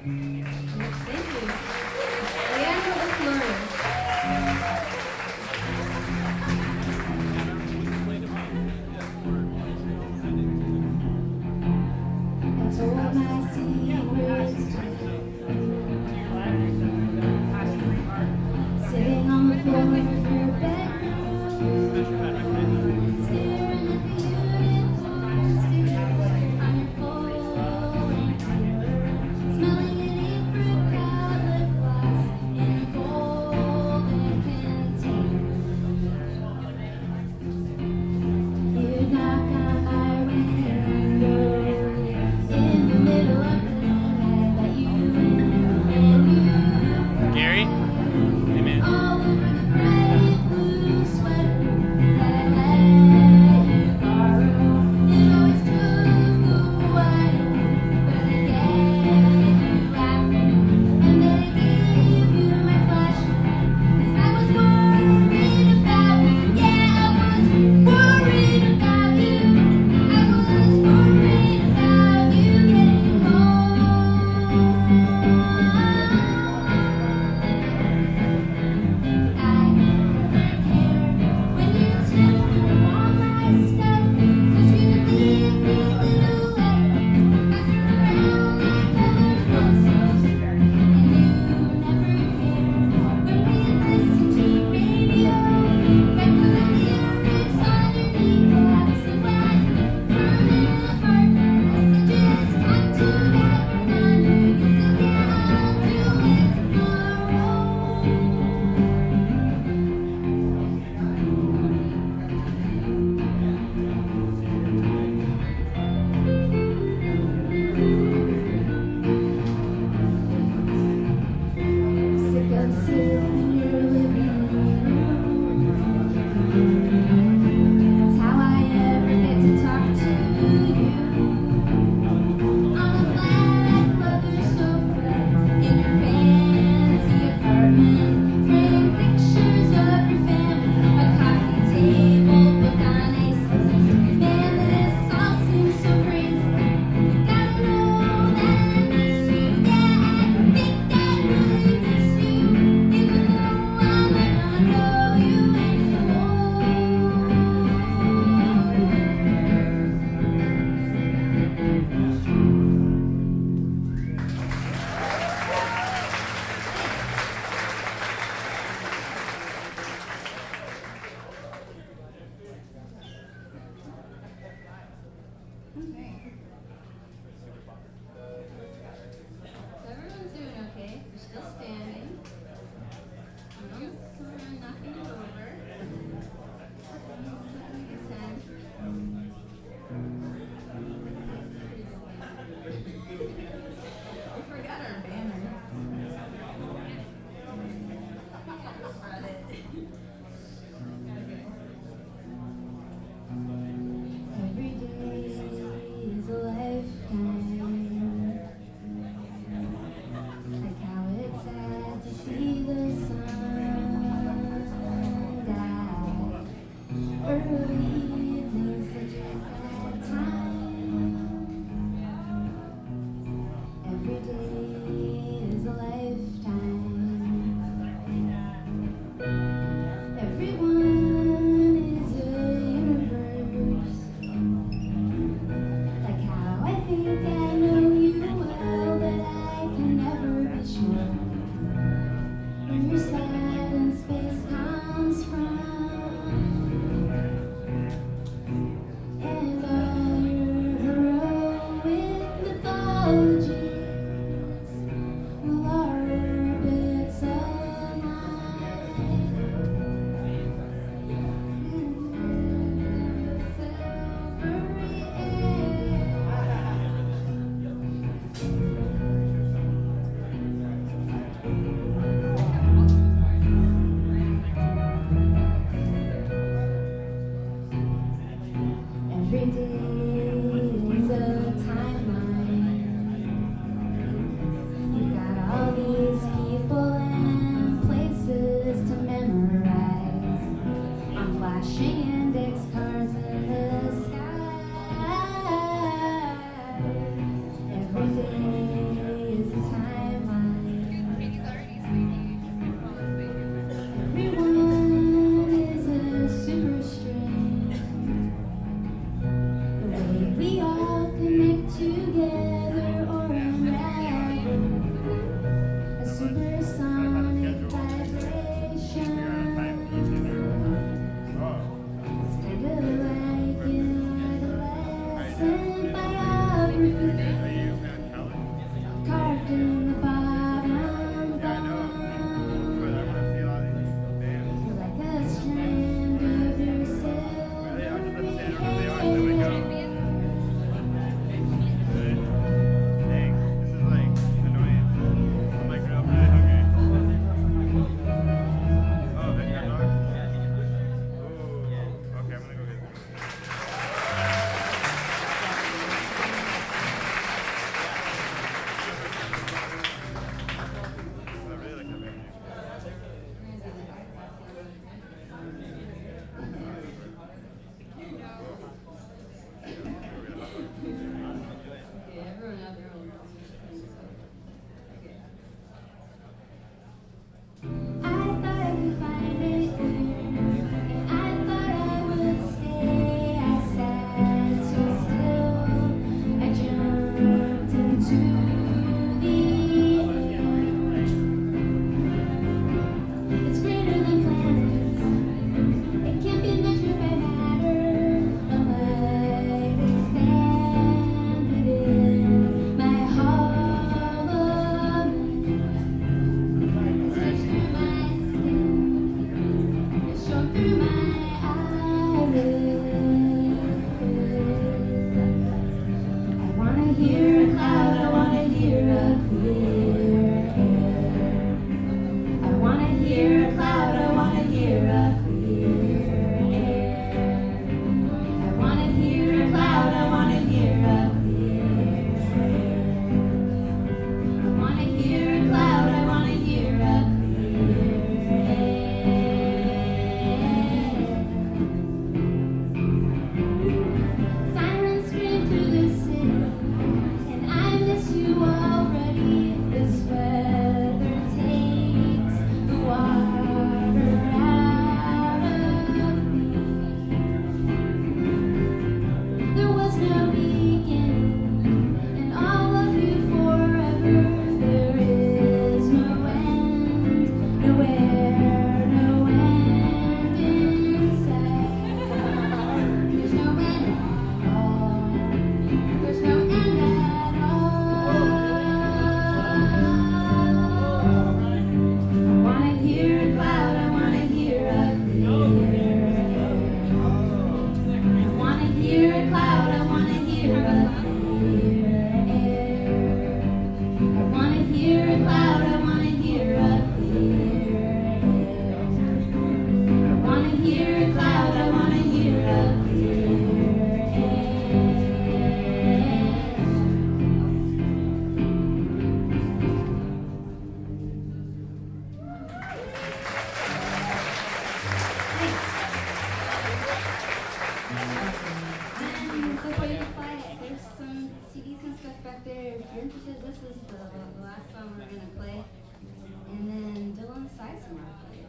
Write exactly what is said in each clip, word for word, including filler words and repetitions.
Thank you. Leandro the Flourish. I told my secrets sitting on the floor of your bedroom, staring at the unicorns together on your folding chair, smelling an apricot lip gloss in a golden container. You knock on my window in the middle of the night, let you in, and you Gary? Hey, man. all over the bright blue sweater that I let you borrow. It always took a while, but I gave you after, and then I gave you my flashlight, 'cause I was worried about you. Yeah, I was worried about you. I was worried about you getting home. I never cared when you took all my stuff, 'cause you leave me little letter after around my colored bookshelves. And you never cared when we listened to the radio, right with the lyrics on your kneecaps, and when I heard in the heart messages tattooed out on you, you said, yeah, I'll do it tomorrow. Sick of sitting in your living room. That's how I ever get to talk to you. On a black leather sofa in your fancy apartment, frame pictures of your family, a coffee table with on aces. Man, this all seems so crazy. You gotta know that I miss you. Yeah, I think I really miss you, even though I might not know you anymore. Okay. So everyone's doing okay. You're still standing. I'm not knocking you over. Ten. We forgot our banner. Brought it. Every day is a lifetime. Like how it's sad to see the sun die. Early evenings, such a sad time. Every day is a lifetime. Everyone is a universe. Like how I think I know you well, but I can never be sure. When your silent space comes from, and all your heroic mythologies will orbit some night. Silvery air. Every day is a timeline. You got all these people and places to memorize on flashing index cards in the sky. Every day is a time. this is the last song we're gonna play, and then Dylan Sizemore plays.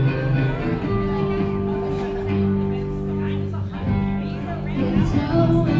Oh,